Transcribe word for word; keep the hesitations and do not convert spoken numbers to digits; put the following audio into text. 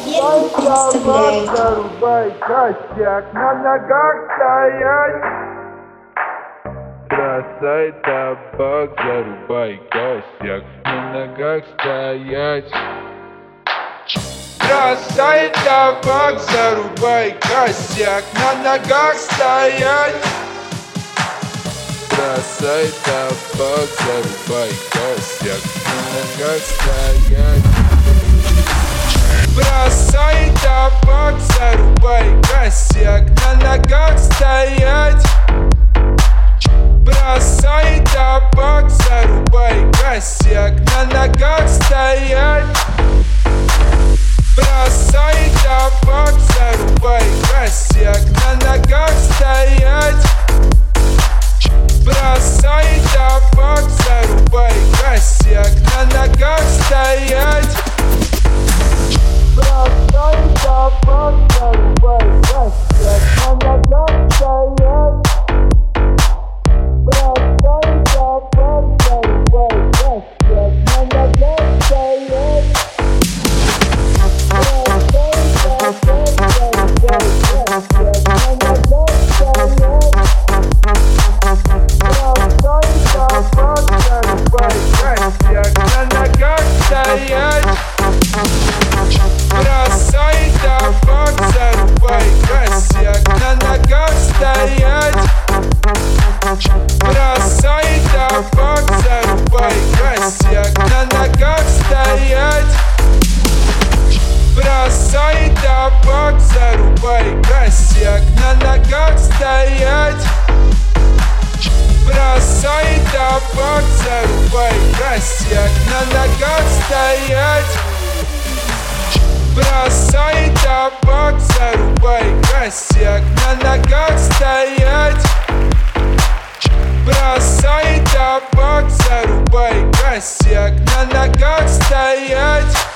Бросай табак, зарубай косяк, на ногах стоять. Бросай табак, зарубай косяк, на ногах стоять. Бросай табак, зарубай косяк, на ногах стоять. Бросай табак, зарубай косяк, на ногах стоять. Бросай табак, зарубай косяк, на ногах стоять. Бросай табак, зарубай косяк, на ногах стоять. Бросай табак, зарубай косяк, на ногах стоять. Бросай табак, зарубай косяк, на ногах стоять. Бросай табак, зарубай косяк, на ногах стоять. Бросай табак, зарубай косяк, на ногах стоять. Бросай табак, зарубай косяк, на ногах стоять. Бросай табак, зарубай косяк, на ногах стоять. Бросай табак, зарубай косяк, на ногах стоять. Бросай табак, зарубай косяк, на ногах стоять. Бросай табак, зарубай косяк, на ногах стоять. Бросай табак, зарубай косяк, на ногах стоять.